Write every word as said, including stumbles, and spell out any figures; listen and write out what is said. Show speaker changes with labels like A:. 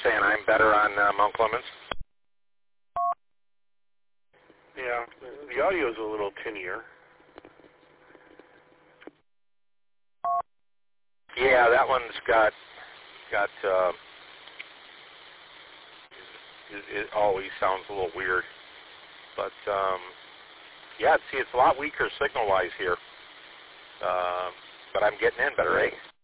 A: saying I'm better on uh, Mount Clemens?
B: Yeah, the audio is a little tinnier.
A: Yeah, that one's got got. Uh, it, it always sounds a little weird, but um, yeah, see, it's a lot weaker signal-wise here. Uh, but I'm getting in better, eh?